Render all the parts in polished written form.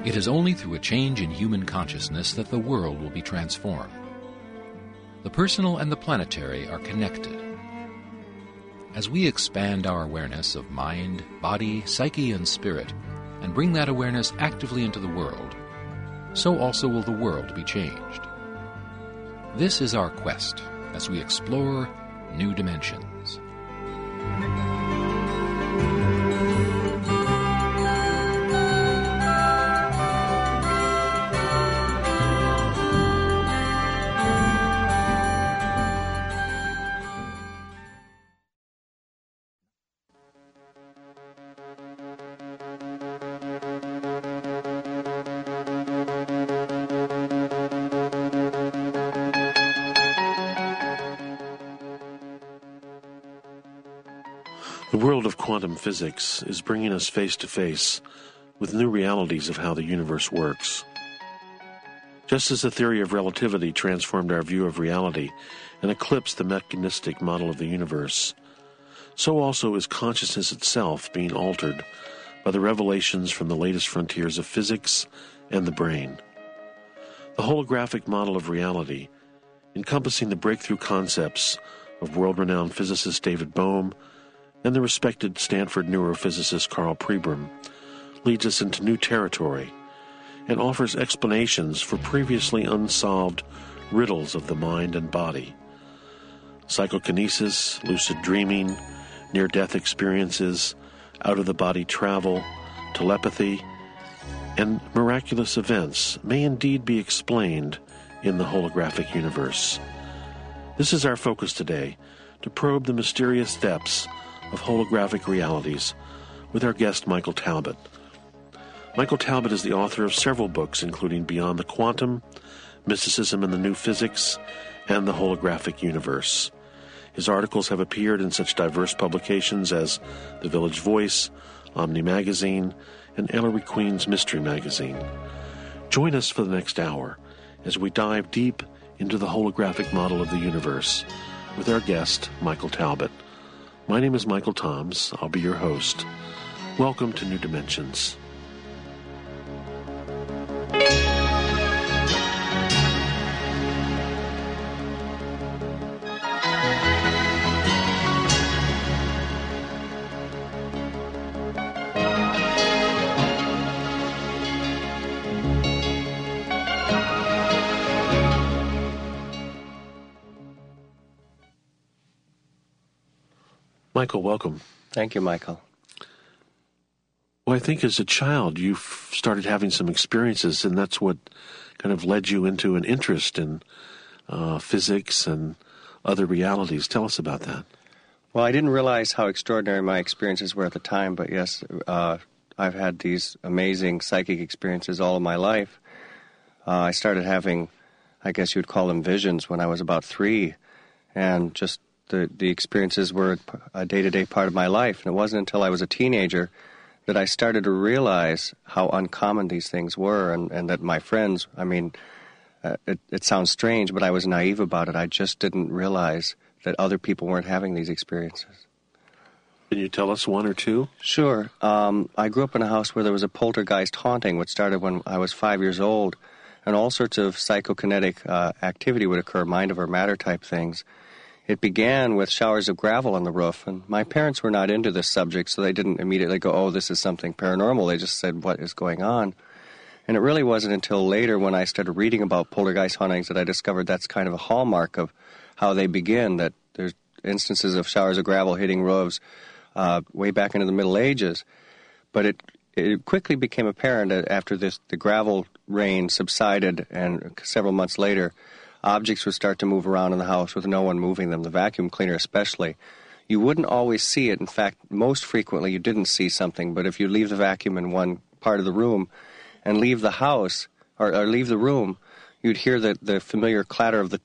It is only through a change in human consciousness that the world will be transformed. The personal and the planetary are connected. As we expand our awareness of mind, body, psyche, and spirit, and bring that awareness actively into the world, so also will the world be changed. This is our quest as we explore new dimensions. The world of quantum physics is bringing us face to face with new realities of how the universe works. Just as the theory of relativity transformed our view of reality and eclipsed the mechanistic model of the universe, so also is consciousness itself being altered by the revelations from the latest frontiers of physics and the brain. The holographic model of reality, encompassing the breakthrough concepts of world-renowned physicist David Bohm and the respected Stanford neurophysicist Carl Pribram, leads us into new territory and offers explanations for previously unsolved riddles of the mind and body. Psychokinesis, lucid dreaming, near-death experiences, out-of-the-body travel, telepathy, and miraculous events may indeed be explained in the holographic universe. This is our focus today, to probe the mysterious depths of holographic realities with our guest Michael Talbot. Michael Talbot is the author of several books, including Beyond the Quantum, Mysticism and the New Physics, and the Holographic Universe. His articles have appeared in such diverse publications as The Village Voice, Omni Magazine, and Ellery Queen's Mystery Magazine. Join us for the next hour as we dive deep into the holographic model of the universe with our guest, Michael Talbot. My name is Michael Toms. I'll be your host. Welcome to New Dimensions. Michael, welcome. Thank you, Michael. Well, I think as a child you started having some experiences, and that's what kind of led you into an interest in physics and other realities. Tell us about that. Well, I didn't realize how extraordinary my experiences were at the time, but yes, I've had these amazing psychic experiences all of my life. I started having, I guess you'd call them visions, when I was about 3, and just the experiences were a day-to-day part of my life. And it wasn't until I was a teenager that I started to realize how uncommon these things were, and that my friends, it sounds strange, but I was naive about it. I just didn't realize that other people weren't having these experiences. Can you tell us one or two? Sure. I grew up in a house where there was a poltergeist haunting, which started when I was 5 years old, and all sorts of psychokinetic activity would occur, mind over matter type things. It began with showers of gravel on the roof, and my parents were not into this subject, so they didn't immediately go, oh, this is something paranormal. They just said, what is going on? And it really wasn't until later when I started reading about poltergeist hauntings that I discovered that's kind of a hallmark of how they begin, that there's instances of showers of gravel hitting roofs way back into the Middle Ages. But it quickly became apparent that after the gravel rain subsided, and several months later, objects would start to move around in the house with no one moving them, the vacuum cleaner especially. You wouldn't always see it. In fact, most frequently you didn't see something, but if you leave the vacuum in one part of the room and leave the house, or leave the room, you'd hear the familiar clatter of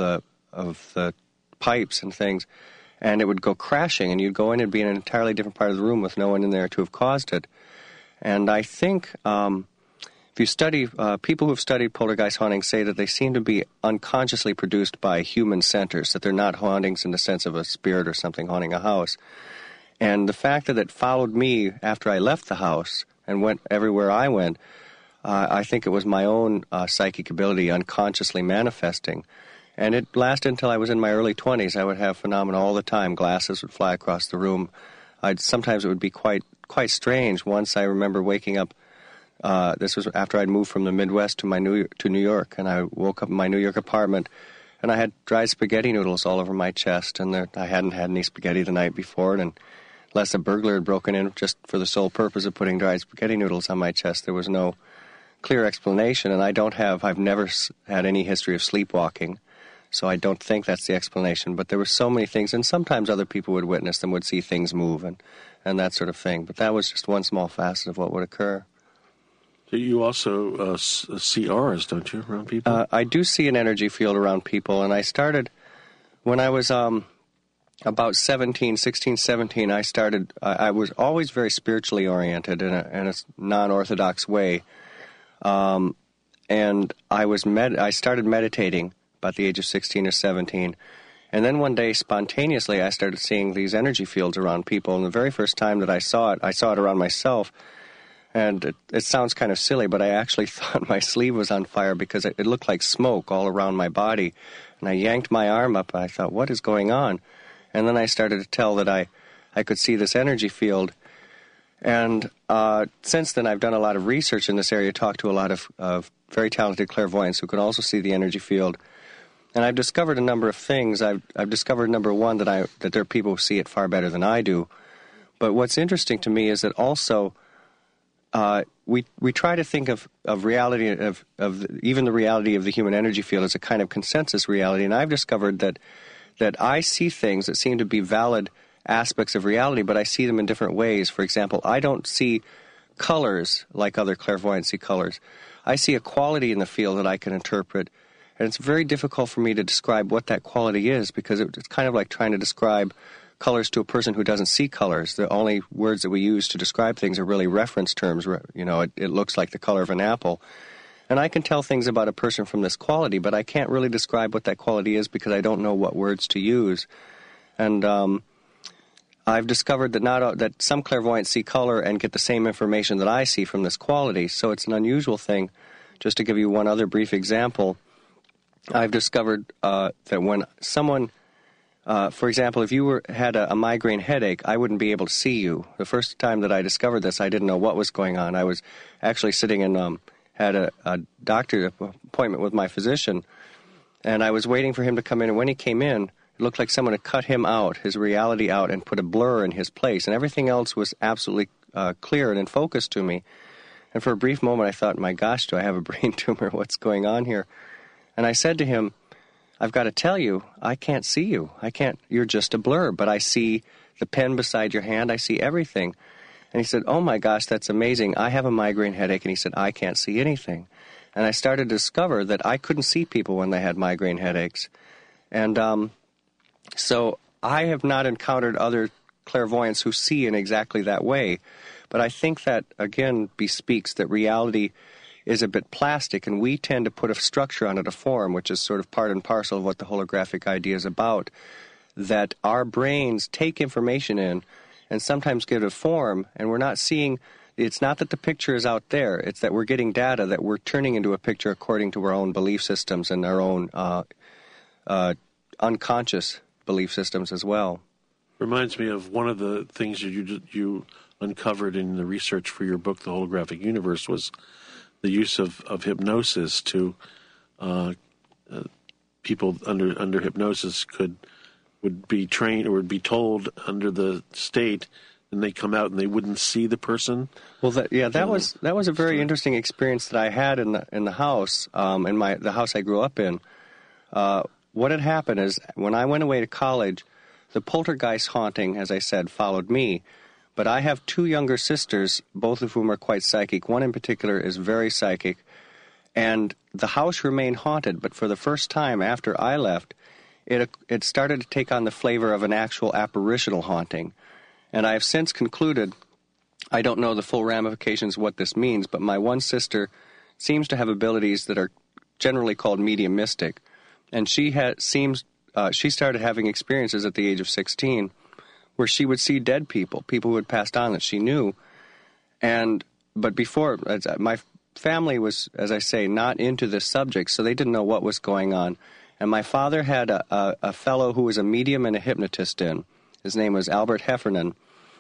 the pipes and things, and it would go crashing, and you'd go in and be in an entirely different part of the room with no one in there to have caused it. And I think if you study, people who have studied poltergeist hauntings say that they seem to be unconsciously produced by human centers, that they're not hauntings in the sense of a spirit or something haunting a house. And the fact that it followed me after I left the house and went everywhere I went, I think it was my own psychic ability unconsciously manifesting. And it lasted until I was in my early 20s. I would have phenomena all the time. Glasses would fly across the room. Sometimes it would be quite strange. Once I remember waking up, this was after I'd moved from the Midwest to New York, and I woke up in my New York apartment, and I had dried spaghetti noodles all over my chest, and I hadn't had any spaghetti the night before, and unless a burglar had broken in just for the sole purpose of putting dried spaghetti noodles on my chest, there was no clear explanation, and I've never had any history of sleepwalking, so I don't think that's the explanation. But there were so many things, and sometimes other people would witness them, would see things move, and that sort of thing. But that was just one small facet of what would occur. So you also see auras, don't you, around people? I do see an energy field around people, and I started when I was about 16, 17. I was always very spiritually oriented in a non-orthodox way, and I started meditating about the age of 16 or 17. And then one day, spontaneously, I started seeing these energy fields around people. And the very first time that I saw it around myself. And it sounds kind of silly, but I actually thought my sleeve was on fire because it looked like smoke all around my body. And I yanked my arm up, and I thought, what is going on? And then I started to tell that I could see this energy field. And since then, I've done a lot of research in this area, talked to a lot of very talented clairvoyants who can also see the energy field. And I've discovered a number of things. I've discovered, number one, that there are people who see it far better than I do. But what's interesting to me is that also we try to think of reality, of even the reality of the human energy field as a kind of consensus reality. And I've discovered that I see things that seem to be valid aspects of reality, but I see them in different ways. For example, I don't see colors like other clairvoyants see colors. I see a quality in the field that I can interpret. And it's very difficult for me to describe what that quality is because it's kind of like trying to describe colors to a person who doesn't see colors. The only words that we use to describe things are really reference terms. You know, it looks like the color of an apple. And I can tell things about a person from this quality, but I can't really describe what that quality is because I don't know what words to use. And I've discovered that some clairvoyants see color and get the same information that I see from this quality. So it's an unusual thing. Just to give you one other brief example, I've discovered that when someone, for example, if you had a migraine headache, I wouldn't be able to see you. The first time that I discovered this, I didn't know what was going on. I was actually sitting and had a doctor appointment with my physician, and I was waiting for him to come in. And when he came in, it looked like someone had cut him out, his reality out, and put a blur in his place. And everything else was absolutely clear and in focus to me. And for a brief moment, I thought, my gosh, do I have a brain tumor? What's going on here? And I said to him, I've got to tell you, I can't see you. You're just a blur, but I see the pen beside your hand. I see everything. And he said, oh my gosh, that's amazing. I have a migraine headache. And he said, I can't see anything. And I started to discover that I couldn't see people when they had migraine headaches. And so I have not encountered other clairvoyants who see in exactly that way. But I think that, again, bespeaks that reality is a bit plastic, and we tend to put a structure on it, a form, which is sort of part and parcel of what the holographic idea is about, that our brains take information in and sometimes give it a form, and we're not seeing, it's not that the picture is out there, it's that we're getting data that we're turning into a picture according to our own belief systems and our own unconscious belief systems as well. Reminds me of one of the things you uncovered in the research for your book, The Holographic Universe, was the use of hypnosis to people under hypnosis would be trained or would be told under the state, and they come out and they wouldn't see the person. Well, that was a very interesting experience that I had in the house, in the house I grew up in. What had happened is when I went away to college, the poltergeist haunting, as I said, followed me. But I have two younger sisters, both of whom are quite psychic. One in particular is very psychic. And the house remained haunted, but for the first time after I left, it started to take on the flavor of an actual apparitional haunting. And I have since concluded, I don't know the full ramifications of what this means, but my one sister seems to have abilities that are generally called mediumistic. And she started having experiences at the age of 16 where she would see dead people who had passed on that she knew. But before, family was, as I say, not into this subject, so they didn't know what was going on. And my father had a fellow who was a medium and a hypnotist in. His name was Albert Heffernan.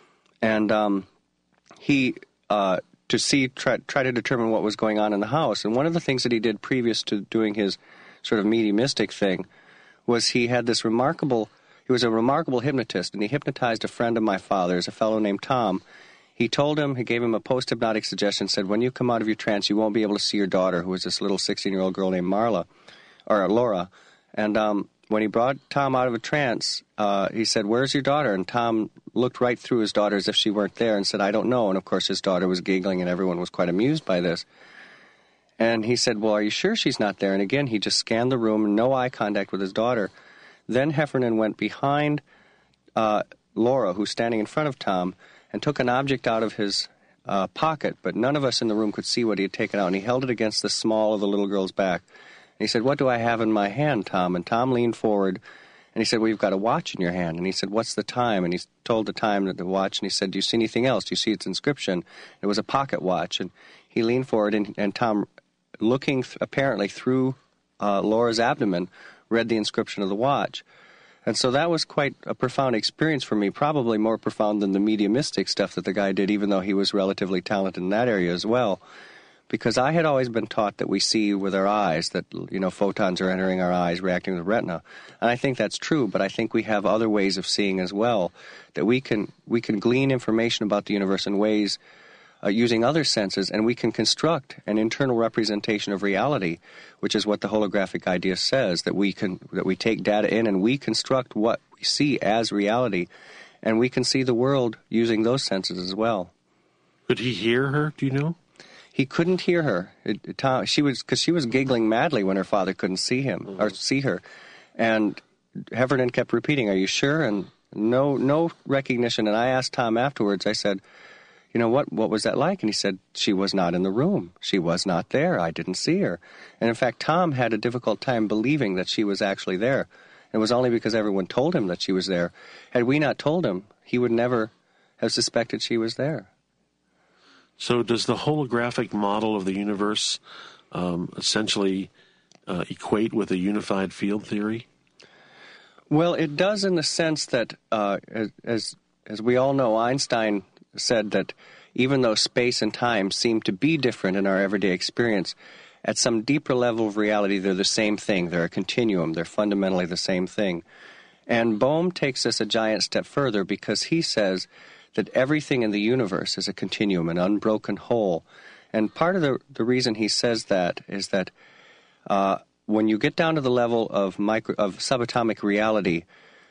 And he, try to determine what was going on in the house. And one of the things that he did previous to doing his sort of mediumistic thing was he was a remarkable hypnotist, and he hypnotized a friend of my father's, a fellow named Tom. He gave him a post-hypnotic suggestion, said, when you come out of your trance, you won't be able to see your daughter, who was this little 16-year-old girl named Laura. And when he brought Tom out of a trance, he said, where's your daughter? And Tom looked right through his daughter as if she weren't there and said, I don't know. And, of course, his daughter was giggling, and everyone was quite amused by this. And he said, well, are you sure she's not there? And again, he just scanned the room, no eye contact with his daughter. Then Heffernan went behind Laura, who's standing in front of Tom, and took an object out of his pocket, but none of us in the room could see what he had taken out, and he held it against the small of the little girl's back. And he said, what do I have in my hand, Tom? And Tom leaned forward, and he said, well, you've got a watch in your hand. And he said, what's the time? And he told the time of the watch, and he said, do you see anything else? Do you see its inscription? It was a pocket watch. And he leaned forward, and Tom, looking apparently through Laura's abdomen, read the inscription of the watch. And so that was quite a profound experience for me, probably more profound than the mediumistic stuff that the guy did, even though he was relatively talented in that area as well. Because I had always been taught that we see with our eyes, that, photons are entering our eyes, reacting with the retina. And I think that's true, but I think we have other ways of seeing as well, that we can glean information about the universe in ways using other senses, and we can construct an internal representation of reality, which is what the holographic idea says, that we take data in and we construct what we see as reality, and we can see the world using those senses as well. Could he hear her, do you know? He couldn't hear her. Because she was giggling madly when her father couldn't see him or see her. And Heffernan kept repeating, are you sure? And no recognition. And I asked Tom afterwards, I said, what was that like? And he said, she was not in the room. She was not there. I didn't see her. And in fact, Tom had a difficult time believing that she was actually there. It was only because everyone told him that she was there. Had we not told him, he would never have suspected she was there. So does the holographic model of the universe essentially equate with a unified field theory? Well, it does in the sense that, as we all know, Einstein said that even though space and time seem to be different in our everyday experience, at some deeper level of reality, they're the same thing. They're a continuum. They're fundamentally the same thing. And Bohm takes this a giant step further because he says that everything in the universe is a continuum, an unbroken whole. And part of the reason he says that is that when you get down to the level of subatomic reality,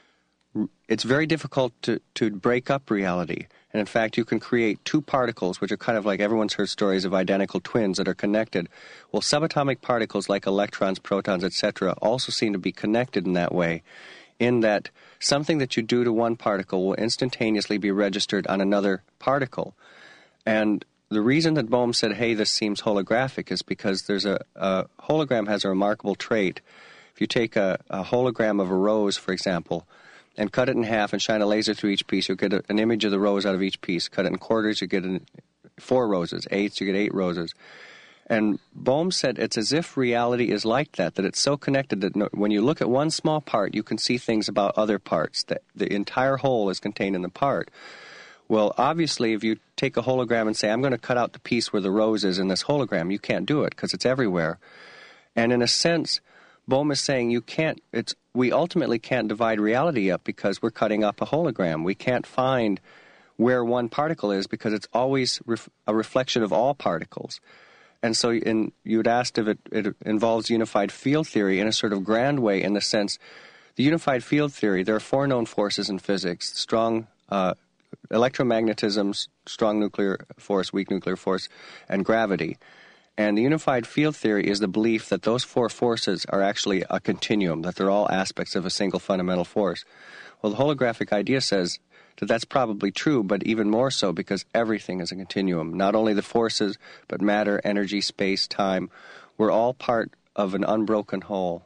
it's very difficult to break up reality. And in fact, you can create two particles, which are kind of like everyone's heard stories of identical twins that are connected. Well, subatomic particles like electrons, protons, etc., also seem to be connected in that way, in that something that you do to one particle will instantaneously be registered on another particle. And the reason that Bohm said, hey, this seems holographic is because there's a hologram has a remarkable trait. If you take a hologram of a rose, for example, and cut it in half and shine a laser through each piece, you'll get an image of the rose out of each piece. Cut it in quarters, you get 4 roses. Eighths, you get 8 roses. And Bohm said it's as if reality is like that it's so connected that when you look at one small part, you can see things about other parts, that the entire whole is contained in the part. Well, obviously, if you take a hologram and say, I'm going to cut out the piece where the rose is in this hologram, you can't do it because it's everywhere. And in a sense, Bohm is saying we ultimately can't divide reality up because we're cutting up a hologram. We can't find where one particle is because it's always a reflection of all particles. And so you had asked if it involves unified field theory in a sort of grand way, in the sense, the unified field theory, there are 4 known forces in physics: strong electromagnetism, strong nuclear force, weak nuclear force, and gravity. And the unified field theory is the belief that those 4 forces are actually a continuum, that they're all aspects of a single fundamental force. Well, the holographic idea says that that's probably true, but even more so because everything is a continuum. Not only the forces, but matter, energy, space, time. We're all part of an unbroken whole.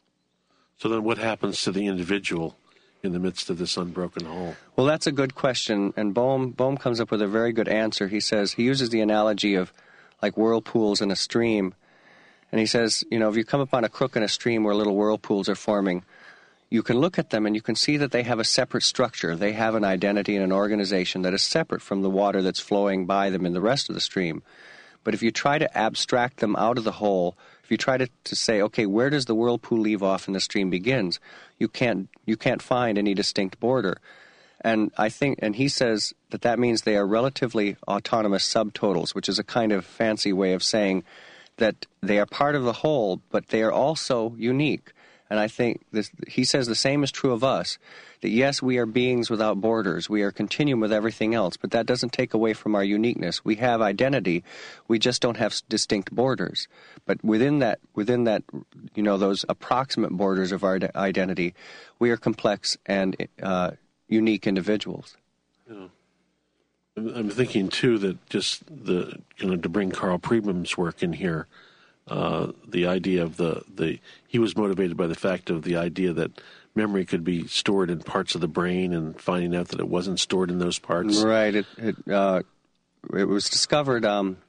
So then what happens to the individual in the midst of this unbroken whole? Well, that's a good question, and Bohm comes up with a very good answer. He says, he uses the analogy of like whirlpools in a stream. And he says, if you come upon a crook in a stream where little whirlpools are forming, you can look at them and you can see that they have a separate structure. They have an identity and an organization that is separate from the water that's flowing by them in the rest of the stream. But if you try to abstract them out of the whole, if you try to say, okay, where does the whirlpool leave off and the stream begins, you can't find any distinct border. And he says that means they are relatively autonomous subtotals, which is a kind of fancy way of saying that they are part of the whole, but they are also unique. And I think he says the same is true of us, that yes, we are beings without borders. We are continuum with everything else, but that doesn't take away from our uniqueness. We have identity. We just don't have distinct borders. But within that, those approximate borders of our identity, we are complex and unique individuals. Yeah. I'm thinking, too, that just to bring Karl Pribram's work in here, the idea of he was motivated by the fact of the idea that memory could be stored in parts of the brain and finding out that it wasn't stored in those parts. Right. It was discovered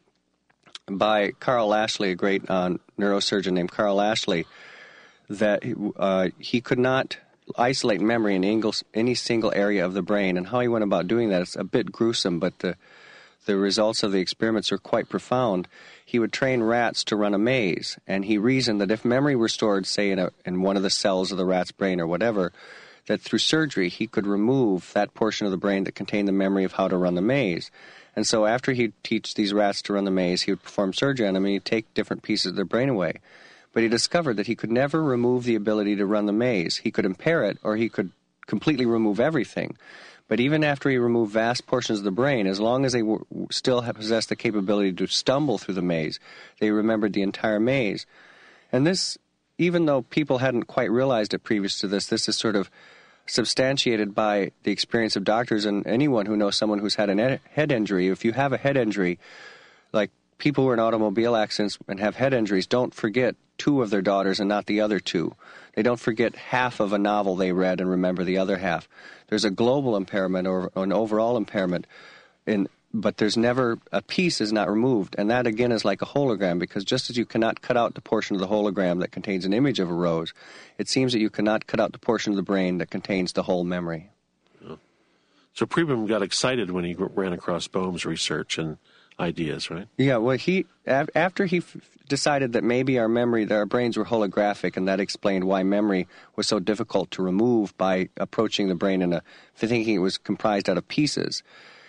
by Carl Lashley, a great neurosurgeon named Carl Lashley, that he could not isolate memory in any single area of the brain. And how he went about doing that is a bit gruesome, but the results of the experiments are quite profound. He would train rats to run a maze, and he reasoned that if memory were stored, say, in one of the cells of the rat's brain or whatever, that through surgery he could remove that portion of the brain that contained the memory of how to run the maze. And so after he'd teach these rats to run the maze, he would perform surgery on them, and he'd take different pieces of their brain away. But he discovered that he could never remove the ability to run the maze. He could impair it, or he could completely remove everything. But even after he removed vast portions of the brain, as long as they still possessed the capability to stumble through the maze, they remembered the entire maze. And this, even though people hadn't quite realized it previous to this is sort of substantiated by the experience of doctors and anyone who knows someone who's had a head injury. If you have a head injury, like people who are in automobile accidents and have head injuries don't forget 2 of their daughters and not the other 2. They don't forget half of a novel they read and remember the other half. There's a global impairment or an overall impairment, but there's never, a piece is not removed. And that, again, is like a hologram, because just as you cannot cut out the portion of the hologram that contains an image of a rose, it seems that you cannot cut out the portion of the brain that contains the whole memory. Yeah. So Pribram got excited when he ran across Bohm's research and ideas, right? Yeah, well, after he decided that maybe our brains were holographic, and that explained why memory was so difficult to remove by approaching the brain thinking it was comprised out of pieces,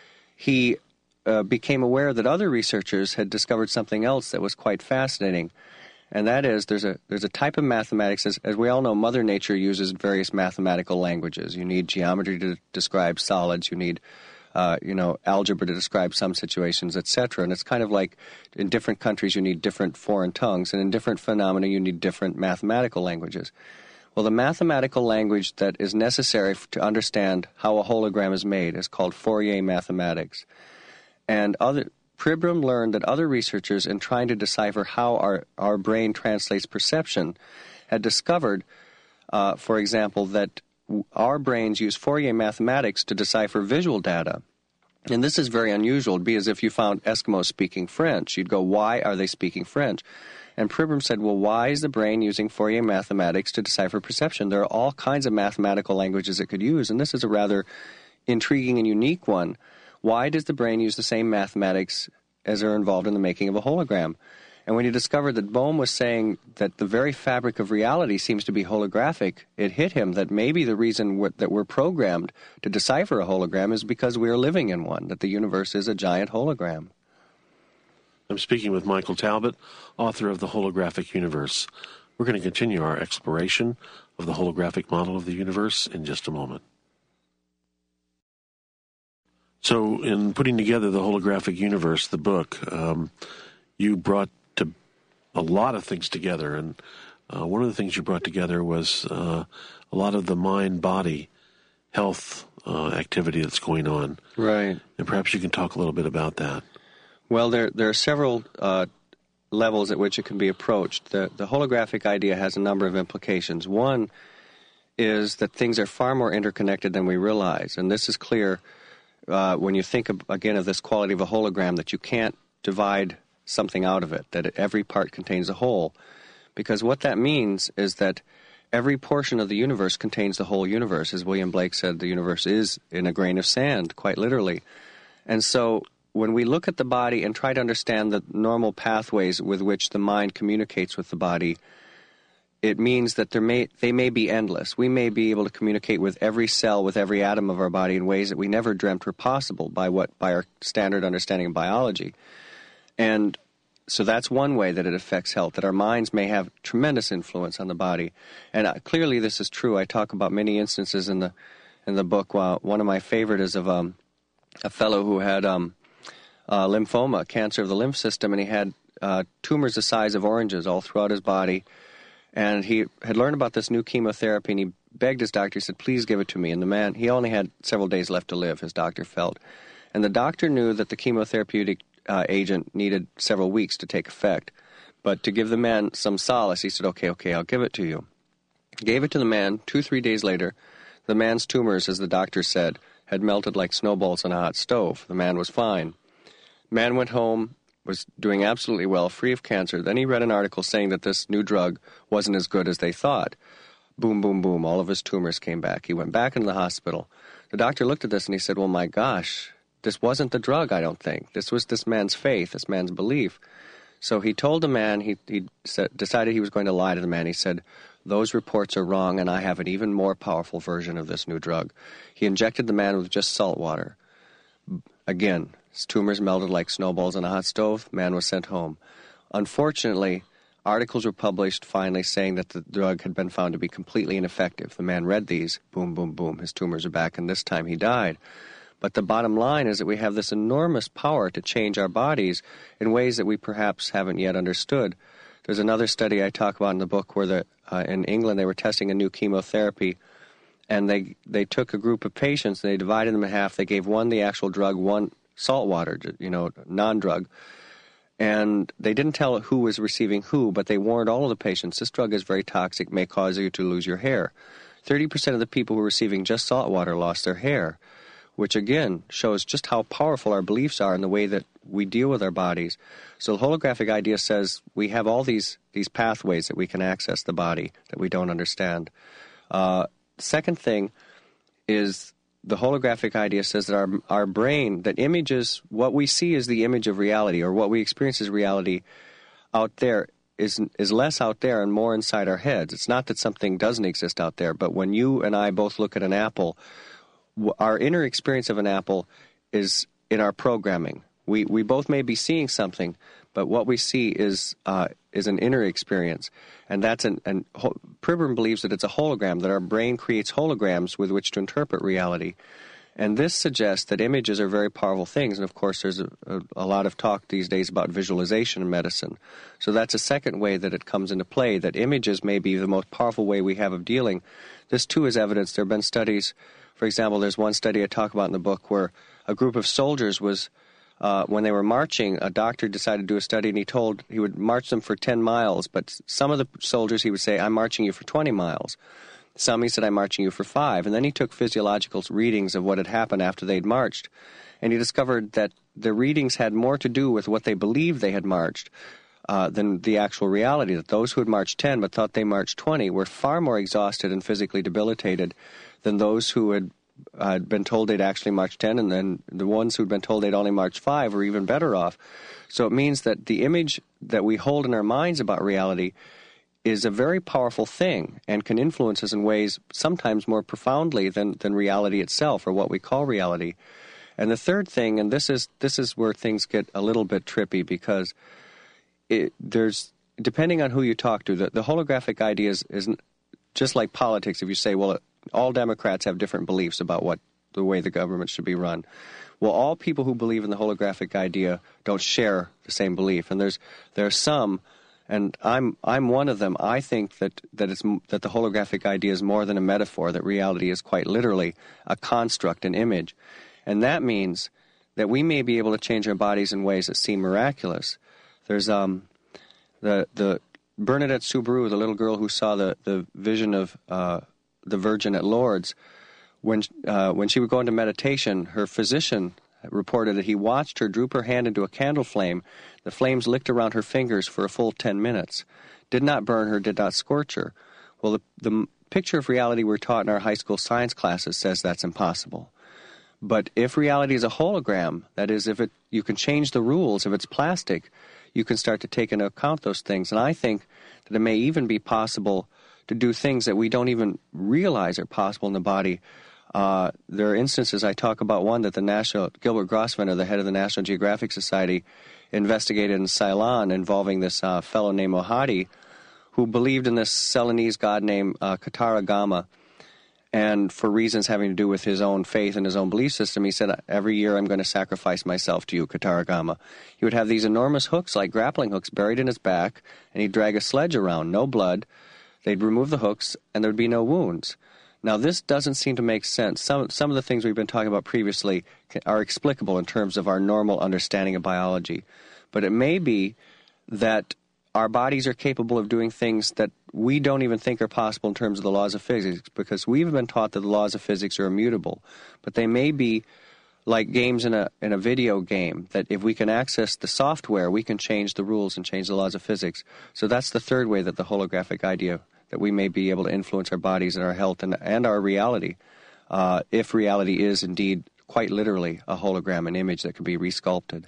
he became aware that other researchers had discovered something else that was quite fascinating, and that is there's a type of mathematics, as we all know, Mother Nature uses various mathematical languages. You need geometry to describe solids, you need algebra to describe some situations, etc. And it's kind of like in different countries you need different foreign tongues, and in different phenomena you need different mathematical languages. Well, the mathematical language that is necessary to understand how a hologram is made is called Fourier mathematics. And Pribram learned that other researchers, in trying to decipher how our brain translates perception, had discovered, for example, that our brains use Fourier mathematics to decipher visual data. And this is very unusual. It'd be as if you found Eskimos speaking French. You'd go, why are they speaking French? And Pribram said, well, why is the brain using Fourier mathematics to decipher perception? There are all kinds of mathematical languages it could use, and this is a rather intriguing and unique one. Why does the brain use the same mathematics as are involved in the making of a hologram? And when he discovered that Bohm was saying that the very fabric of reality seems to be holographic, it hit him that maybe the reason that we're programmed to decipher a hologram is because we are living in one, that the universe is a giant hologram. I'm speaking with Michael Talbot, author of The Holographic Universe. We're going to continue our exploration of the holographic model of the universe in just a moment. So in putting together The Holographic Universe, the book, you brought a lot of things together, and one of the things you brought together was a lot of the mind-body health activity that's going on. Right. And perhaps you can talk a little bit about that. Well, there are several levels at which it can be approached. The holographic idea has a number of implications. One is that things are far more interconnected than we realize, and this is clear when you think, again, of this quality of a hologram, that you can't divide something out of it, that every part contains a whole. Because what that means is that every portion of the universe contains the whole universe. As William Blake said, the universe is in a grain of sand, quite literally. And so when we look at the body and try to understand the normal pathways with which the mind communicates with the body, it means that they may be endless. We may be able to communicate with every cell, with every atom of our body in ways that we never dreamt were possible by our standard understanding of biology. And so that's one way that it affects health, that our minds may have tremendous influence on the body. And clearly this is true. I talk about many instances in the book. One of my favorite is of a fellow who had lymphoma, cancer of the lymph system, and he had tumors the size of oranges all throughout his body. And he had learned about this new chemotherapy, and he begged his doctor, he said, please give it to me. And the man, he only had several days left to live, his doctor felt. And the doctor knew that the chemotherapeutic agent needed several weeks to take effect. But to give the man some solace, he said, okay, I'll give it to you. Gave it to the man. 2-3 days later, the man's tumors, as the doctor said, had melted like snowballs on a hot stove. The man was fine. Man went home, was doing absolutely well, free of cancer. Then he read an article saying that this new drug wasn't as good as they thought. Boom, boom, boom, all of his tumors came back. He went back into the hospital. The doctor looked at this and he said, well, my gosh, this wasn't the drug, I don't think. This was this man's faith, this man's belief. So he told the man, he decided he was going to lie to the man. He said, those reports are wrong, and I have an even more powerful version of this new drug. He injected the man with just salt water. Again, his tumors melted like snowballs on a hot stove. Man was sent home. Unfortunately, articles were published finally saying that the drug had been found to be completely ineffective. The man read these. Boom, boom, boom. His tumors are back, and this time he died. But the bottom line is that we have this enormous power to change our bodies in ways that we perhaps haven't yet understood. There's another study I talk about in the book where in England they were testing a new chemotherapy, and they took a group of patients and they divided them in half. They gave one the actual drug, one salt water, non-drug. And they didn't tell who was receiving who, but they warned all of the patients, this drug is very toxic, may cause you to lose your hair. 30% of the people who were receiving just salt water lost their hair, which again shows just how powerful our beliefs are in the way that we deal with our bodies. So the holographic idea says we have all these pathways that we can access the body that we don't understand. Second thing is the holographic idea says that our brain, that images, what we see is the image of reality, or what we experience as reality out there is less out there and more inside our heads. It's not that something doesn't exist out there, but when you and I both look at an apple, our inner experience of an apple is in our programming. We both may be seeing something, but what we see is an inner experience. And that's Pribram believes that it's a hologram, that our brain creates holograms with which to interpret reality. And this suggests that images are very powerful things. And of course, there's a lot of talk these days about visualization in medicine. So that's a second way that it comes into play, that images may be the most powerful way we have of dealing. This too is evidence. There have been studies. For example, there's one study I talk about in the book where a group of soldiers was, when they were marching, a doctor decided to do a study, and he would march them for 10 miles, but some of the soldiers he would say, I'm marching you for 20 miles. Some he said, I'm marching you for 5. And then he took physiological readings of what had happened after they'd marched, and he discovered that the readings had more to do with what they believed they had marched than the actual reality, that those who had marched 10 but thought they marched 20 were far more exhausted and physically debilitated than those who had been told they'd actually marched 10, and then the ones who'd been told they'd only marched 5 were even better off. So it means that the image that we hold in our minds about reality is a very powerful thing and can influence us in ways sometimes more profoundly than reality itself, or what we call reality. And the third thing, and this is where things get a little bit trippy, because there's, depending on who you talk to, the holographic idea is just like politics. If you say, well, all Democrats have different beliefs about the way the government should be run. Well, all people who believe in the holographic idea don't share the same belief, and there are some, and I'm one of them. I think that the holographic idea is more than a metaphor. That reality is quite literally a construct, an image, and that means that we may be able to change our bodies in ways that seem miraculous. There's the Bernadette Soubirous, the little girl who saw the vision of the Virgin at Lourdes. When she would go into meditation, her physician reported that he watched her droop her hand into a candle flame. The flames licked around her fingers for a full 10 minutes. Did not burn her, did not scorch her. Well, the picture of reality we're taught in our high school science classes says that's impossible. But if reality is a hologram, that is, if you can change the rules, if it's plastic, you can start to take into account those things. And I think that it may even be possible to do things that we don't even realize are possible in the body. There are instances, I talk about one that Gilbert Grosvenor, the head of the National Geographic Society, investigated in Ceylon involving this fellow named Mohadi, who believed in this Ceylonese god named Kataragama. And for reasons having to do with his own faith and his own belief system, he said, every year I'm going to sacrifice myself to you, Kataragama. He would have these enormous hooks, like grappling hooks, buried in his back, and he'd drag a sledge around, no blood. They'd remove the hooks, and there would be no wounds. Now, this doesn't seem to make sense. Some of the things we've been talking about previously are explicable in terms of our normal understanding of biology. But it may be that our bodies are capable of doing things that we don't even think are possible in terms of the laws of physics, because we've been taught that the laws of physics are immutable. But they may be like games in a video game, that if we can access the software, we can change the rules and change the laws of physics. So that's the third way that the holographic idea, that we may be able to influence our bodies and our health and our reality, if reality is indeed quite literally a hologram, an image that can be resculpted.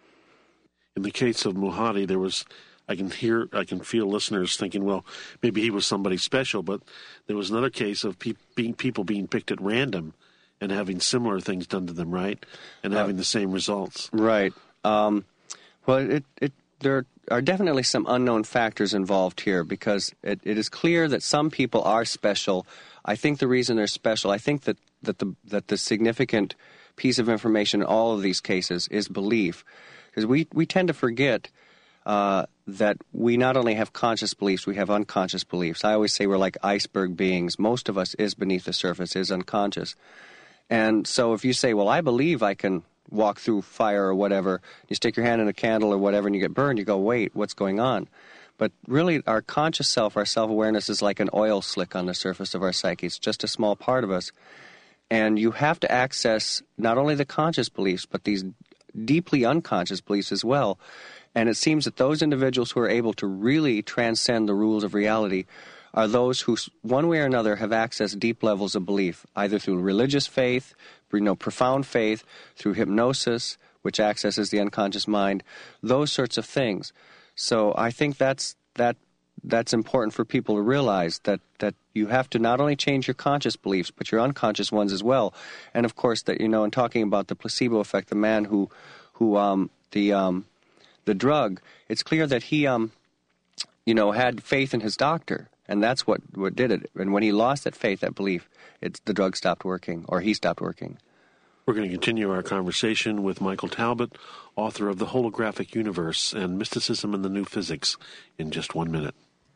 In the case of Mohadi, there was, I can feel listeners thinking, well, maybe he was somebody special, but there was another case of people being picked at random and having similar things done to them, right? And having the same results. Right. Well, there are definitely some unknown factors involved here, because it is clear that some people are special. I think the reason they're special, I think that the significant piece of information in all of these cases is belief. Because we tend to forget that we not only have conscious beliefs, we have unconscious beliefs. I always say we're like iceberg beings. Most of us is beneath the surface, is unconscious. And so if you say, well, I believe I can walk through fire or whatever, you stick your hand in a candle or whatever and you get burned, you go, wait, what's going on? But really, our conscious self, our self-awareness is like an oil slick on the surface of our psyche. It's just a small part of us. And you have to access not only the conscious beliefs, but these deeply unconscious beliefs as well. And it seems that those individuals who are able to really transcend the rules of reality are those who, one way or another, have accessed deep levels of belief, either through religious faith, profound faith, through hypnosis, which accesses the unconscious mind, those sorts of things. So I think that's important for people to realize, that you have to not only change your conscious beliefs, but your unconscious ones as well. And of course, that, in talking about the placebo effect, the man who the drug, it's clear that he had faith in his doctor, and that's what did it. And when he lost that faith, that belief, the drug stopped working, or he stopped working. We're going to continue our conversation with Michael Talbot, author of The Holographic Universe and Mysticism and the New Physics, in just 1 minute.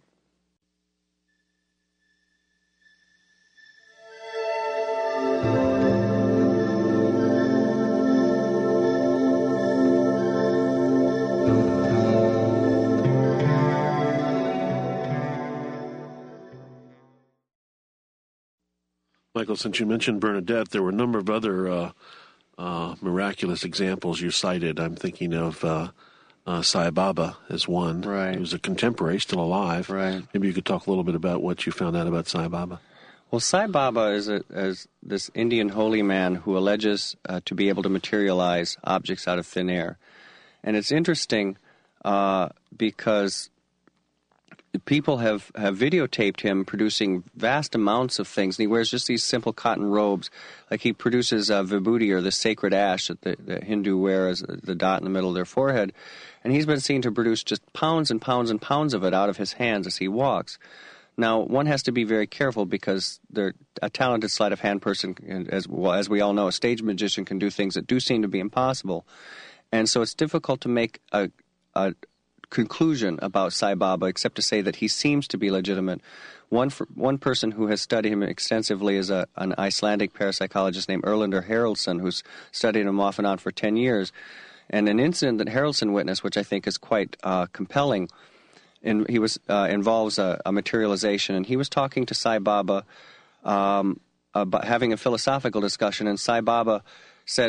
Michael, since you mentioned Bernadette, there were a number of other miraculous examples you cited. I'm thinking of Sai Baba as one. Right. He was a contemporary, still alive. Right. Maybe you could talk a little bit about what you found out about Sai Baba. Well, Sai Baba is this Indian holy man who alleges to be able to materialize objects out of thin air. And it's interesting because people have videotaped him producing vast amounts of things. And he wears just these simple cotton robes. Like he produces vibhuti, or the sacred ash that the Hindu wear as the dot in the middle of their forehead. And he's been seen to produce just pounds and pounds and pounds of it out of his hands as he walks. Now, one has to be very careful, because a talented sleight of hand person, as we all know, a stage magician can do things that do seem to be impossible. And so it's difficult to make a conclusion about Sai Baba, except to say that he seems to be legitimate. One person who has studied him extensively is an Icelandic parapsychologist named Erlendur Haraldsson, who's studied him off and on for 10 years. And an incident that Haraldsson witnessed, which I think is quite compelling, involves a materialization. And he was talking to Sai Baba about having a philosophical discussion, and Sai Baba said,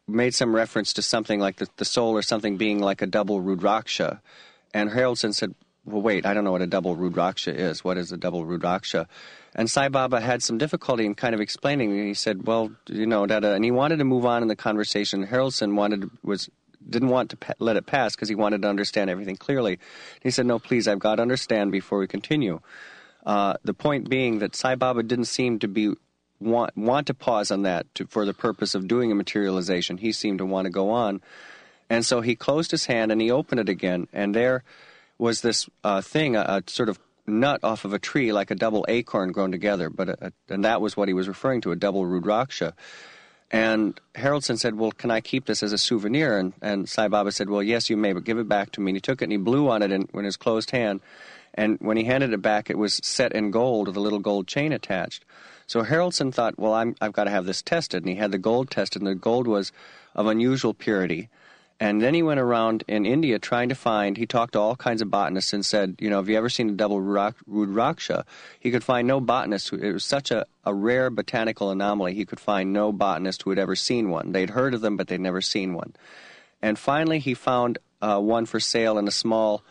made some reference to something like the soul or something being like a double Rudraksha. And Haraldson said, well, wait, I don't know what a double Rudraksha is. What is a double Rudraksha? And Sai Baba had some difficulty in kind of explaining. And he said, well, and he wanted to move on in the conversation. Haraldson didn't want to let it pass because he wanted to understand everything clearly. He said, no, please, I've got to understand before we continue. The point being that Sai Baba didn't seem to want to pause on that for the purpose of doing a materialization. He seemed to want to go on. And so he closed his hand and he opened it again. And there was this thing, a sort of nut off of a tree, like a double acorn grown together. And that was what he was referring to, a double Rudraksha. And Haraldson said, well, can I keep this as a souvenir? And Sai Baba said, well, yes, you may, but give it back to me. And he took it and he blew on it in his closed hand. And when he handed it back, it was set in gold with a little gold chain attached. So Haraldson thought, well, I've got to have this tested. And he had the gold tested, and the gold was of unusual purity. And then he went around in India trying to find, he talked to all kinds of botanists and said, have you ever seen a double Rudraksha? He could find no botanist. It was such a rare botanical anomaly. He could find no botanist who had ever seen one. They'd heard of them, but they'd never seen one. And finally he found one for sale in a small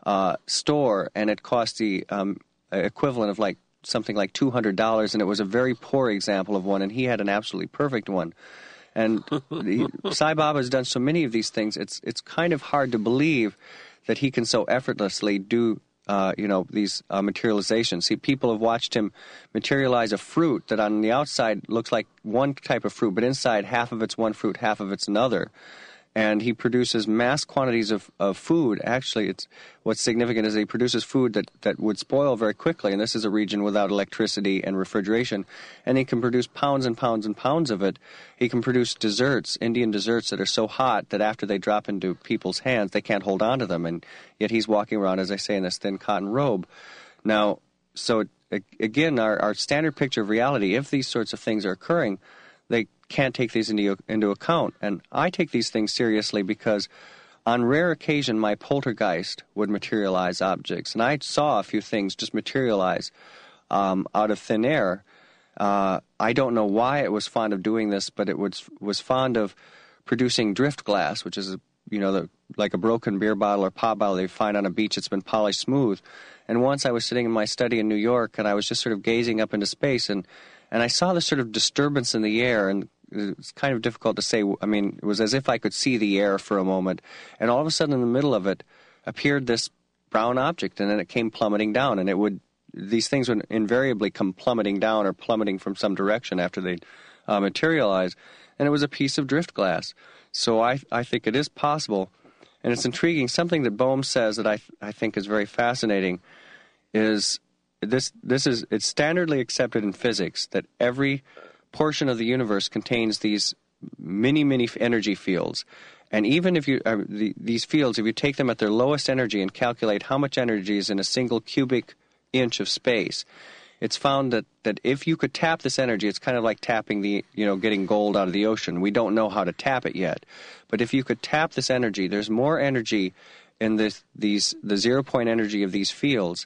store, and it cost the equivalent of something like $200, and it was a very poor example of one, and he had an absolutely perfect one. And Sai Baba has done so many of these things, it's kind of hard to believe that he can so effortlessly do these materializations. See, people have watched him materialize a fruit that on the outside looks like one type of fruit, but inside half of it's one fruit, half of it's another. And he produces mass quantities of food. Actually, what's significant is he produces food that would spoil very quickly, and this is a region without electricity and refrigeration. And he can produce pounds and pounds and pounds of it. He can produce desserts, Indian desserts that are so hot that after they drop into people's hands, they can't hold on to them. And yet he's walking around, as I say, in this thin cotton robe. Now, so again, our standard picture of reality, if these sorts of things are occurring, they can't take these into account. And I take these things seriously because on rare occasion my poltergeist would materialize objects. And I saw a few things just materialize out of thin air. I don't know why it was fond of doing this, but it was fond of producing drift glass, which is like a broken beer bottle or pop bottle they find on a beach that's been polished smooth. And once I was sitting in my study in New York, and I was just sort of gazing up into space, and I saw this sort of disturbance in the air, and it's kind of difficult to say. I mean, it was as if I could see the air for a moment, and all of a sudden in the middle of it appeared this brown object, and then it came plummeting down, and these things would invariably come plummeting down or plummeting from some direction after they materialize, and it was a piece of drift glass. So I think it is possible, and it's intriguing. Something that Bohm says that I think is very fascinating is it's standardly accepted in physics that every portion of the universe contains these many energy fields. And even if these fields, if you take them at their lowest energy and calculate how much energy is in a single cubic inch of space, it's found that if you could tap this energy, it's kind of like tapping getting gold out of the ocean. We don't know how to tap it yet. But if you could tap this energy, there's more energy in the 0-point energy of these fields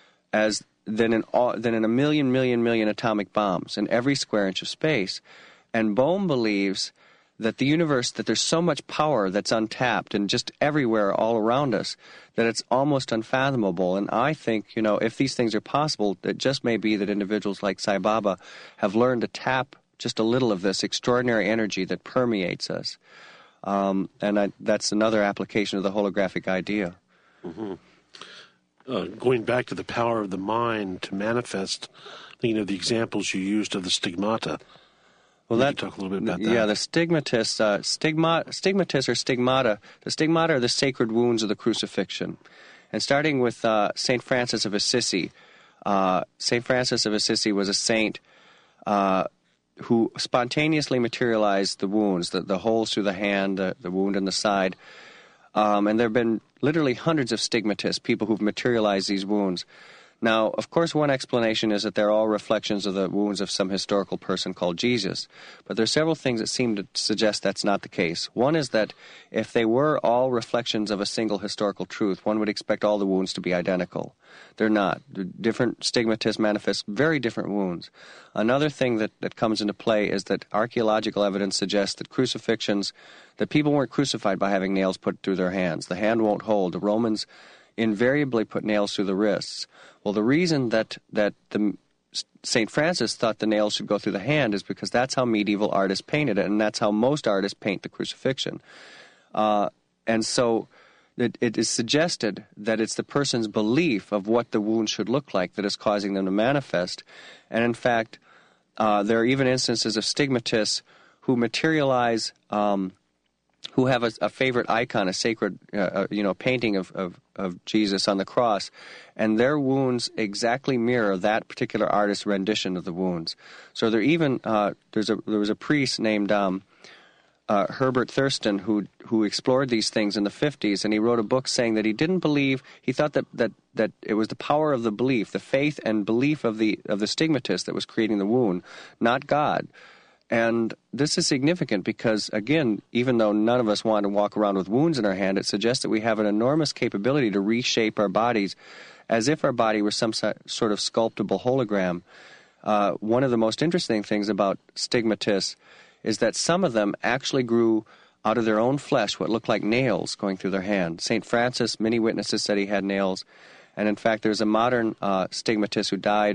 than in a million atomic bombs in every square inch of space. And Bohm believes that the universe, that there's so much power that's untapped and just everywhere all around us that it's almost unfathomable. And I think, if these things are possible, it just may be that individuals like Sai Baba have learned to tap just a little of this extraordinary energy that permeates us. That's another application of the holographic idea. Mm-hmm. Going back to the power of the mind to manifest, thinking of the examples you used of the stigmata. Well, can you talk a little bit about that? Yeah, the stigmatists or stigmata. The stigmata are the sacred wounds of the crucifixion. And starting with St. Francis of Assisi. St. Francis of Assisi was a saint who spontaneously materialized the wounds, the holes through the hand, the wound in the side. And there have been literally hundreds of stigmatists, people who've materialized these wounds. Now, of course, one explanation is that they're all reflections of the wounds of some historical person called Jesus. But there are several things that seem to suggest that's not the case. One is that if they were all reflections of a single historical truth, one would expect all the wounds to be identical. They're not. Different stigmatists manifest very different wounds. Another thing that comes into play is that archaeological evidence suggests that crucifixions, that people weren't crucified by having nails put through their hands. The hand won't hold. The Romans invariably put nails through the wrists. Well, the reason that St. Francis thought the nails should go through the hand is because that's how medieval artists painted it, and that's how most artists paint the crucifixion. And so it is suggested that it's the person's belief of what the wound should look like that is causing them to manifest. And in fact, there are even instances of stigmatists who materialize, who have a favorite icon, a sacred, painting of Jesus on the cross, and their wounds exactly mirror that particular artist's rendition of the wounds. So there even there was a priest named Herbert Thurston who explored these things in the 50s, and he wrote a book saying that he didn't believe. He thought that it was the power of the belief, the faith and belief of the stigmatist that was creating the wound, not God. And this is significant because, again, even though none of us want to walk around with wounds in our hand, it suggests that we have an enormous capability to reshape our bodies as if our body were some sort of sculptable hologram. One of the most interesting things about stigmatists is that some of them actually grew out of their own flesh what looked like nails going through their hand. St. Francis, many witnesses said he had nails. And in fact, there's a modern stigmatist who died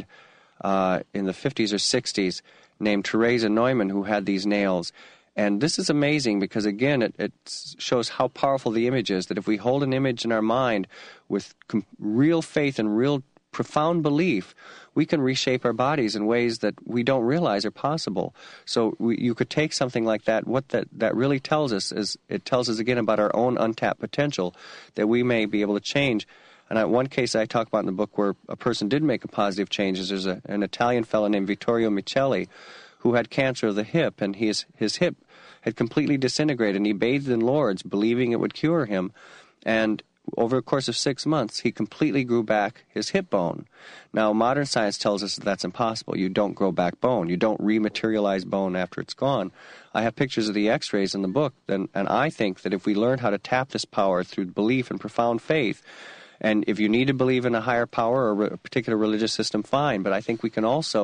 in the 50s or 60s named Teresa Neumann who had these nails. And this is amazing because, again, it shows how powerful the image is, that if we hold an image in our mind with real faith and real profound belief, we can reshape our bodies in ways that we don't realize are possible. So you could take something like that. What that really tells us is it tells us, again, about our own untapped potential that we may be able to change. And one case I talk about in the book where a person did make a positive change is there's an Italian fellow named Vittorio Miceli who had cancer of the hip, and his hip had completely disintegrated, and he bathed in Lourdes, believing it would cure him. And over the course of 6 months, he completely grew back his hip bone. Now, modern science tells us that that's impossible. You don't grow back bone. You don't rematerialize bone after it's gone. I have pictures of the x-rays in the book, and I think that if we learn how to tap this power through belief and profound faith, and if you need to believe in a higher power or a particular religious system, fine, but I think we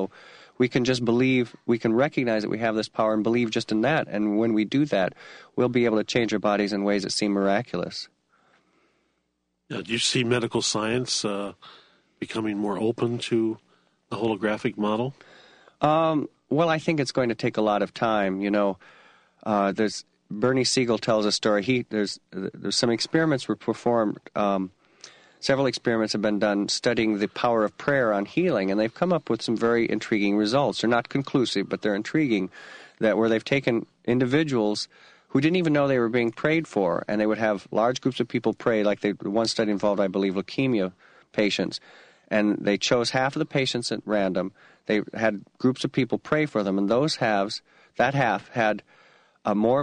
can just believe, we can recognize that we have this power and believe just in that, and when we do that, we'll be able to change our bodies in ways that seem miraculous. Do you see medical science becoming more open to the holographic model? Well, I think it's going to take a lot of time. There's Bernie Siegel tells a story. There's some experiments were performed. Several experiments have been done studying the power of prayer on healing, and they've come up with some very intriguing results. They're not conclusive, but they're intriguing, where they've taken individuals who didn't even know they were being prayed for, and they would have large groups of people pray, like one study involved, I believe, leukemia patients, and they chose half of the patients at random. They had groups of people pray for them, and that half had more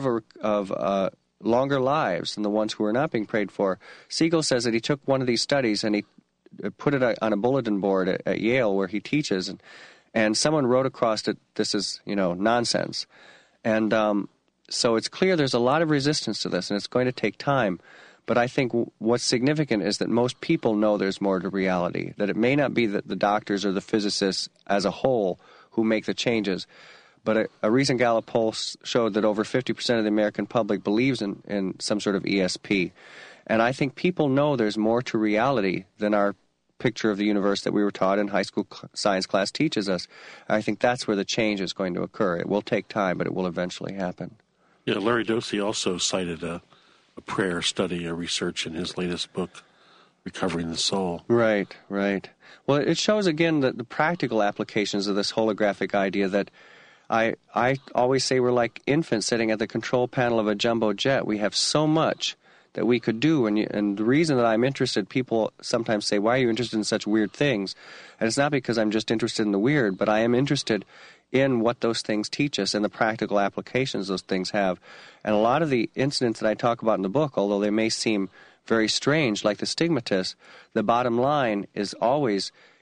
of longer lives than the ones who were not being prayed for. Siegel says that he took one of these studies and he put it on a bulletin board at Yale where he teaches, and someone wrote across it, this is, nonsense. And so it's clear there's a lot of resistance to this, and it's going to take time. But I think what's significant is that most people know there's more to reality, that it may not be the doctors or the physicists as a whole who make the changes. But a recent Gallup poll showed that over 50% of the American public believes in some sort of ESP. And I think people know there's more to reality than our picture of the universe that we were taught in high school science class teaches us. I think that's where the change is going to occur. It will take time, but it will eventually happen. Yeah, Larry Dossey also cited a prayer study, a research in his latest book, Recovering the Soul. Right. Well, it shows, again, the practical applications of this holographic idea that I always say we're like infants sitting at the control panel of a jumbo jet. We have so much that we could do, and the reason that I'm interested, people sometimes say, why are you interested in such weird things? And it's not because I'm just interested in the weird, but I am interested in what those things teach us and the practical applications those things have. And a lot of the incidents that I talk about in the book, although they may seem very strange, like the stigmatist, the bottom line is always,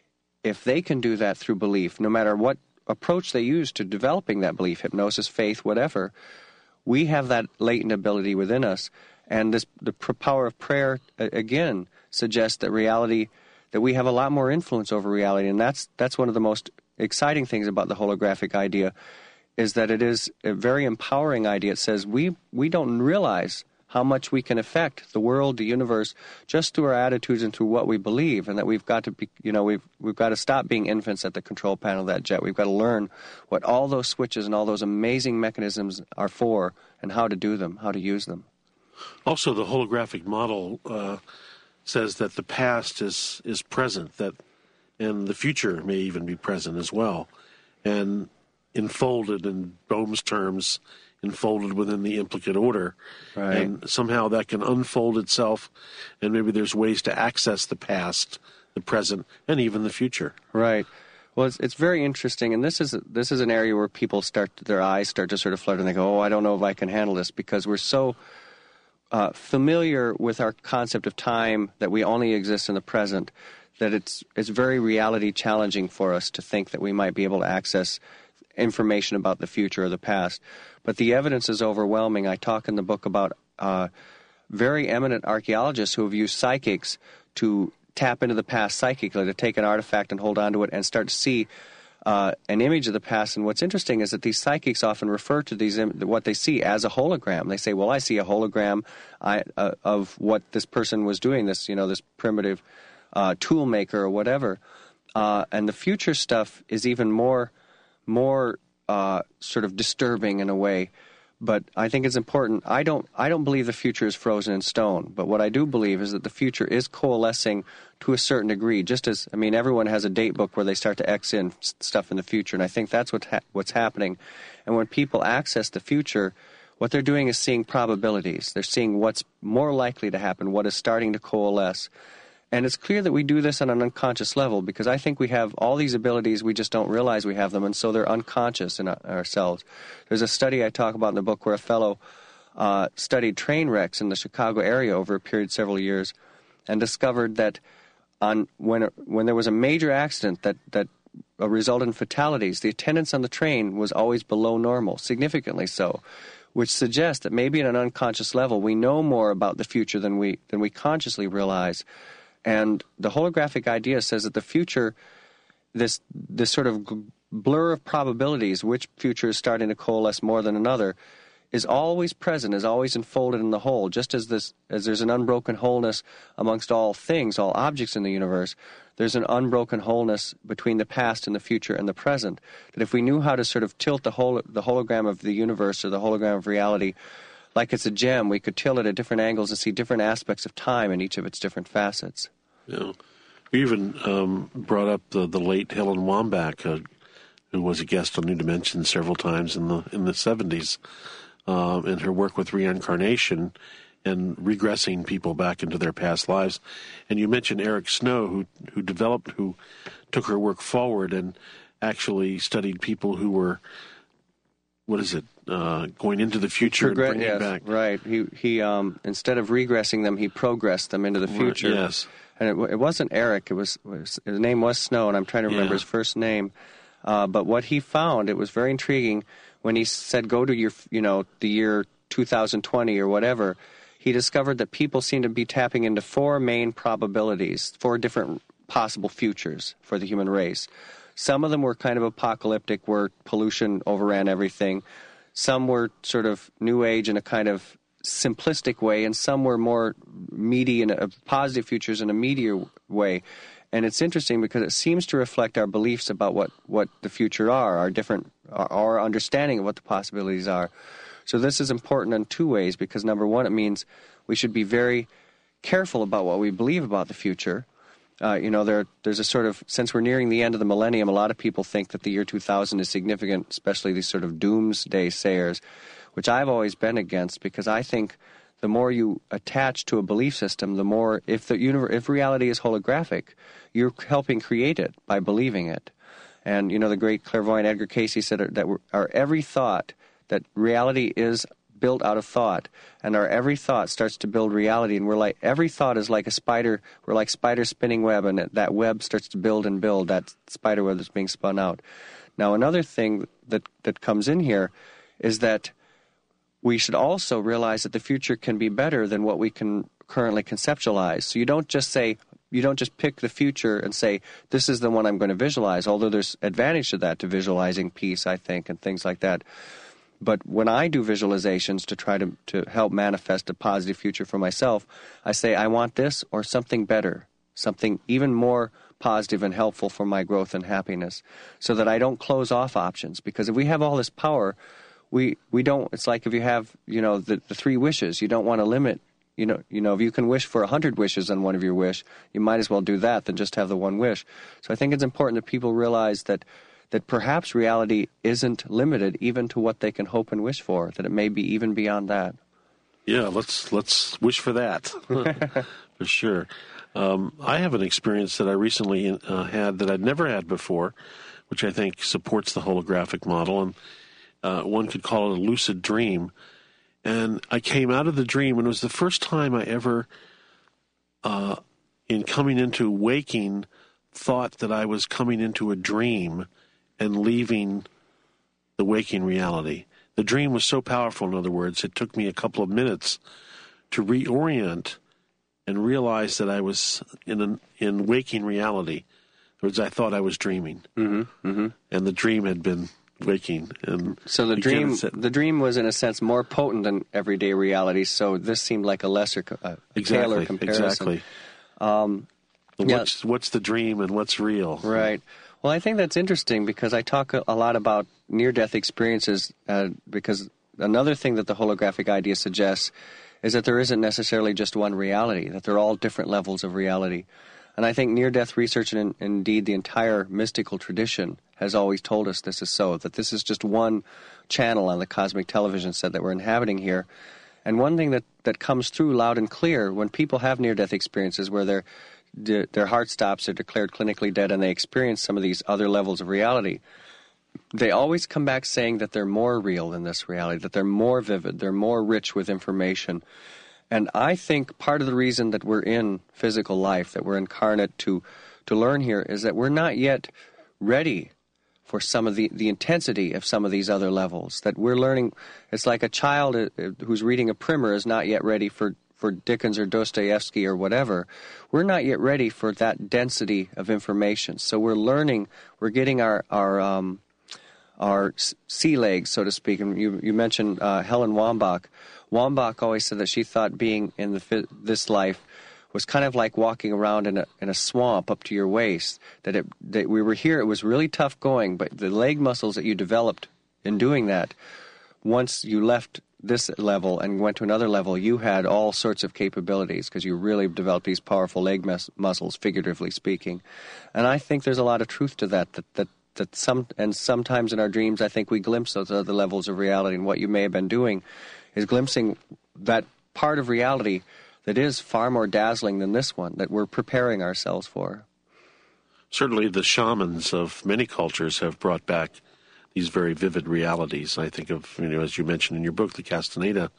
if they can do that through belief, no matter what approach they use to developing that belief, hypnosis, faith, whatever, we have that latent ability within us. And the power of prayer, again, suggests that that we have a lot more influence over reality. And that's one of the most exciting things about the holographic idea, is that it is a very empowering idea. It says we don't realize how much we can affect the world, the universe, just through our attitudes and through what we believe, and that we've got to be, we've got to stop being infants at the control panel of that jet. We've got to learn what all those switches and all those amazing mechanisms are for, and how to do them, how to use them. Also, the holographic model says that the past is present, and the future may even be present as well, and enfolded, in Bohm's terms, enfolded within the implicate order. Right. And somehow that can unfold itself, and maybe there's ways to access the past, the present, and even the future. Right. Well, it's very interesting, and this is an area where people their eyes start to sort of flutter, and they go, I don't know if I can handle this, because we're so familiar with our concept of time, that we only exist in the present, that it's very reality challenging for us to think that we might be able to access information about the future or the past. But the evidence is overwhelming. I talk in the book about very eminent archaeologists who have used psychics to tap into the past psychically, to take an artifact and hold on to it and start to see an image of the past. And what's interesting is that these psychics often refer to what they see as a hologram. They say, well, I see a hologram of what this person was doing, this primitive tool maker or whatever. And the future stuff is even more sort of disturbing in a way, but I think it's important. I don't believe the future is frozen in stone, but what I do believe is that the future is coalescing to a certain degree. Just as, everyone has a date book where they start to X in stuff in the future, and I think that's what's happening. And when people access the future, what they're doing is seeing probabilities. They're seeing what's more likely to happen, what is starting to coalesce. And it's clear that we do this on an unconscious level, because I think we have all these abilities, we just don't realize we have them, and so they're unconscious in ourselves. There's a study I talk about in the book where a fellow studied train wrecks in the Chicago area over a period of several years, and discovered that when there was a major accident that resulted in fatalities, the attendance on the train was always below normal, significantly so, which suggests that maybe at an unconscious level we know more about the future than we consciously realize. And the holographic idea says that the future, this sort of blur of probabilities, which future is starting to coalesce more than another, is always present, is always enfolded in the whole. Just as there's an unbroken wholeness amongst all things, all objects in the universe, there's an unbroken wholeness between the past and the future and the present. That if we knew how to sort of tilt the hologram of the universe, or the hologram of reality, like it's a gem, we could tilt it at different angles and see different aspects of time in each of its different facets. Yeah. We even brought up the late Helen Wambach, who was a guest on New Dimensions several times in the 70s, in her work with reincarnation and regressing people back into their past lives. And you mentioned Eric Snow, who took her work forward and actually studied people who were, going into the future and bringing back. Right. He instead of regressing them, he progressed them into the future. Yes. And it wasn't Eric. His name was Snow, and I'm trying to remember his first name. But what he found, it was very intriguing when he said, go to the year 2020 or whatever. He discovered that people seem to be tapping into four main probabilities, four different possible futures for the human race. Some of them were kind of apocalyptic, where pollution overran everything. Some were sort of New Age in a kind of simplistic way, and some were more meaty and positive futures in a meatier way. And it's interesting because it seems to reflect our beliefs about what the future are, our understanding of what the possibilities are. So this is important in two ways, because number one, it means we should be very careful about what we believe about the future. There's a sort of, since we're nearing the end of the millennium, a lot of people think that the year 2000 is significant, especially these sort of doomsday sayers, which I've always been against, because I think the more you attach to a belief system, the more, if reality is holographic, you're helping create it by believing it. And, the great clairvoyant Edgar Cayce said that our every thought, that reality is built out of thought, and our every thought starts to build reality, and we're like, every thought is like a spider, we're like spider spinning web, and that web starts to build and build, that spider web that's being spun out. Now, another thing that comes in here is that we should also realize that the future can be better than what we can currently conceptualize. So you don't just pick the future and say, this is the one I'm going to visualize, although there's advantage to that, to visualizing peace, I think, and things like that. But when I do visualizations to try to help manifest a positive future for myself, I say, I want this or something better, something even more positive and helpful for my growth and happiness, so that I don't close off options. Because if we have all this power, we don't, it's like if you have, the 3 wishes, you don't want to limit. If you can wish for 100 wishes on one of your wish, you might as well do that than just have the one wish. So I think it's important that people realize that perhaps reality isn't limited even to what they can hope and wish for, that it may be even beyond that. Yeah, let's wish for that, for sure. I have an experience that I recently had that I'd never had before, which I think supports the holographic model, and one could call it a lucid dream. And I came out of the dream, and it was the first time I ever, in coming into waking, thought that I was coming into a dream and leaving the waking reality. The dream was so powerful, in other words, it took me a couple of minutes to reorient and realize that I was in waking reality. In other words, I thought I was dreaming, and the dream had been waking. And so the dream was, in a sense, more potent than everyday reality. So this seemed like a lesser, tailored comparison. Exactly. What's the dream and what's real? Right. Well, I think that's interesting because I talk a lot about near-death experiences because another thing that the holographic idea suggests is that there isn't necessarily just one reality, that they're all different levels of reality. And I think near-death research and indeed the entire mystical tradition has always told us this is so, that this is just one channel on the cosmic television set that we're inhabiting here. And one thing that comes through loud and clear when people have near-death experiences where their heart stops, they're declared clinically dead, and they experience some of these other levels of reality, they always come back saying that they're more real than this reality, that they're more vivid, they're more rich with information. And I think part of the reason that we're in physical life, that we're incarnate to learn here, is that we're not yet ready for some of the intensity of some of these other levels, that we're learning. It's like a child who's reading a primer is not yet ready for Dickens or Dostoevsky or whatever. We're not yet ready for that density of information. So we're learning, we're getting our sea legs, so to speak. And you mentioned Helen Wambach. Wambach always said that she thought being in this life was kind of like walking around in a swamp up to your waist. That we were here, it was really tough going, but the leg muscles that you developed in doing that, once you left this level and went to another level, you had all sorts of capabilities because you really developed these powerful leg muscles, figuratively speaking. And I think there's a lot of truth to that sometimes in our dreams, I think we glimpse those other levels of reality, and what you may have been doing is glimpsing that part of reality that is far more dazzling than this one, that we're preparing ourselves for. Certainly the shamans of many cultures have brought back these very vivid realities. I think of, as you mentioned in your book, the Castaneda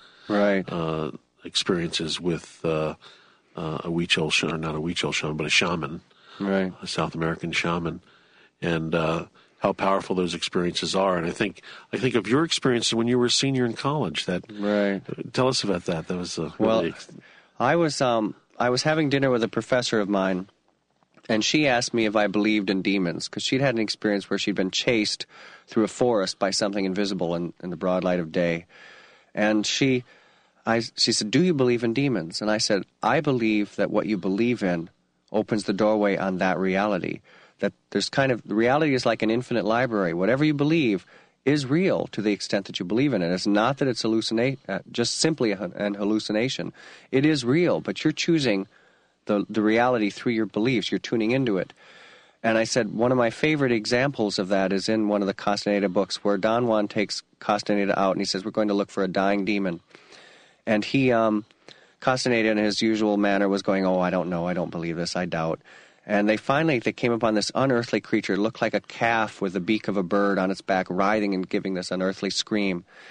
experiences with a Huichol shaman, not a Huichol shaman, but a shaman, a South American shaman, and how powerful those experiences are. And I think of your experiences when you were a senior in college. Tell us about that. That was I was having dinner with a professor of mine, and she asked me if I believed in demons, because she'd had an experience where she'd been chased through a forest by something invisible in the broad light of day. And she said, "Do you believe in demons?" And I said, "I believe that what you believe in opens the doorway on that reality. That there's the reality is like an infinite library. Whatever you believe is real to the extent that you believe in it. It's not that it's just simply an hallucination. It is real, but you're choosing the reality through your beliefs. You're tuning into it." And I said, one of my favorite examples of that is in one of the Castaneda books, where Don Juan takes Castaneda out and he says, "We're going to look for a dying demon." And Castaneda in his usual manner was going, "Oh, I don't know, I don't believe this, I doubt." And they came upon this unearthly creature. It looked like a calf with the beak of a bird on its back, writhing and giving this unearthly scream.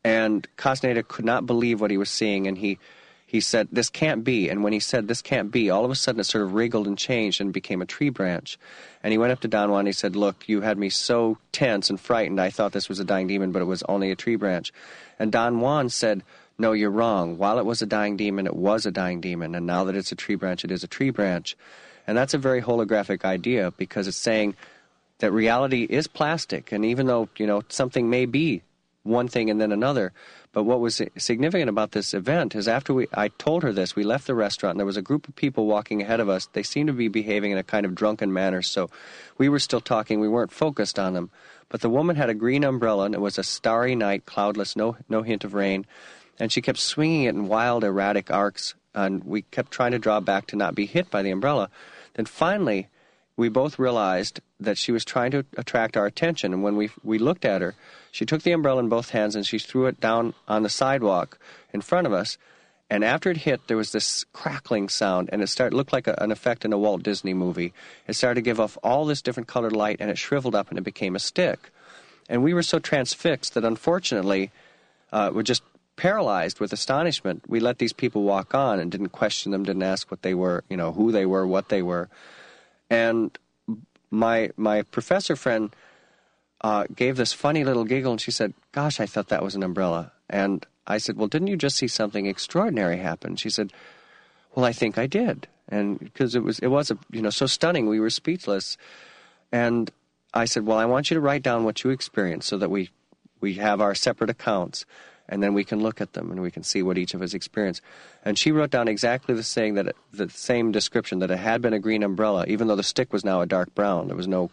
And Castaneda could not believe what he was seeing, and he said, "This can't be." And when he said, "This can't be," all of a sudden it sort of wriggled and changed and became a tree branch. And he went up to Don Juan and he said, "Look, you had me so tense and frightened, I thought this was a dying demon, but it was only a tree branch." And Don Juan said, "No, you're wrong. While it was a dying demon, it was a dying demon. And now that it's a tree branch, it is a tree branch." And that's a very holographic idea, because it's saying that reality is plastic. And even though, something may be one thing and then another, but what was significant about this event is after I told her this, we left the restaurant, and there was a group of people walking ahead of us. They seemed to be behaving in a kind of drunken manner, so we were still talking. We weren't focused on them. But the woman had a green umbrella, and it was a starry night, cloudless, no hint of rain, and she kept swinging it in wild, erratic arcs, and we kept trying to draw back to not be hit by the umbrella. Then finally, we both realized that she was trying to attract our attention, and when we looked at her, she took the umbrella in both hands and she threw it down on the sidewalk in front of us, and after it hit, there was this crackling sound, and it looked like an effect in a Walt Disney movie. It started to give off all this different colored light, and it shriveled up and it became a stick. And we were so transfixed that unfortunately, we're just paralyzed with astonishment. We let these people walk on and didn't question them, didn't ask what they were, who they were, what they were. And my professor friend gave this funny little giggle, and she said, "Gosh, I thought that was an umbrella." And I said, "Well, didn't you just see something extraordinary happen?" She said, "Well, I think I did." And because it was so stunning, we were speechless. And I said, "Well, I want you to write down what you experienced so that we have our separate accounts, and then we can look at them and we can see what each of us experienced." And she wrote down exactly the same description, that it had been a green umbrella, even though the stick was now a dark brown. There was no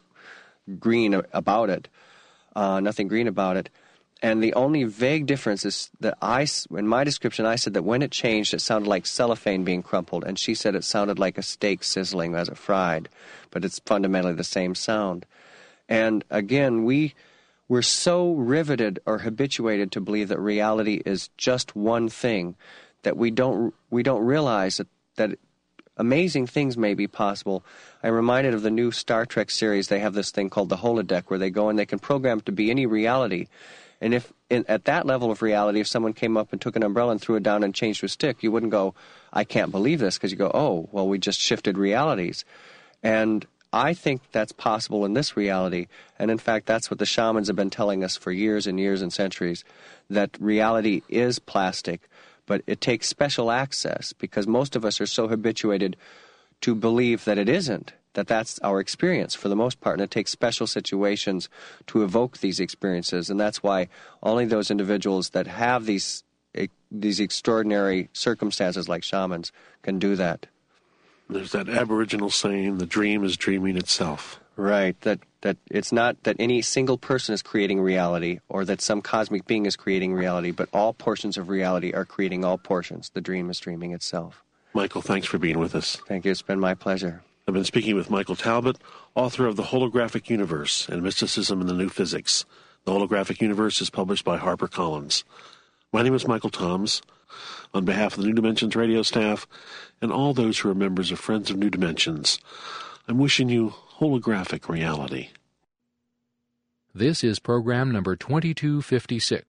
green about it, nothing green about it. And the only vague difference is that in my description, I said that when it changed, it sounded like cellophane being crumpled, and she said it sounded like a steak sizzling as it fried, but it's fundamentally the same sound. And again, we're so riveted or habituated to believe that reality is just one thing that we don't realize that amazing things may be possible. I'm reminded of the new Star Trek series. They have this thing called the holodeck, where they go and they can program to be any reality. And at that level of reality, if someone came up and took an umbrella and threw it down and changed to a stick, you wouldn't go, "I can't believe this," because you go, "Oh, well, we just shifted realities." And I think that's possible in this reality. And in fact, that's what the shamans have been telling us for years and years and centuries, that reality is plastic, but it takes special access, because most of us are so habituated to believe that it isn't, that that's our experience for the most part, and it takes special situations to evoke these experiences. And that's why only those individuals that have these extraordinary circumstances like shamans can do that. There's that Aboriginal saying, the dream is dreaming itself. Right, that it's not that any single person is creating reality or that some cosmic being is creating reality, but all portions of reality are creating all portions. The dream is dreaming itself. Michael, thanks for being with us. Thank you. It's been my pleasure. I've been speaking with Michael Talbot, author of The Holographic Universe and Mysticism in the New Physics. The Holographic Universe is published by HarperCollins. My name is Michael Toms. On behalf of the New Dimensions radio staff and all those who are members of Friends of New Dimensions, I'm wishing you holographic reality. This is program number 2256.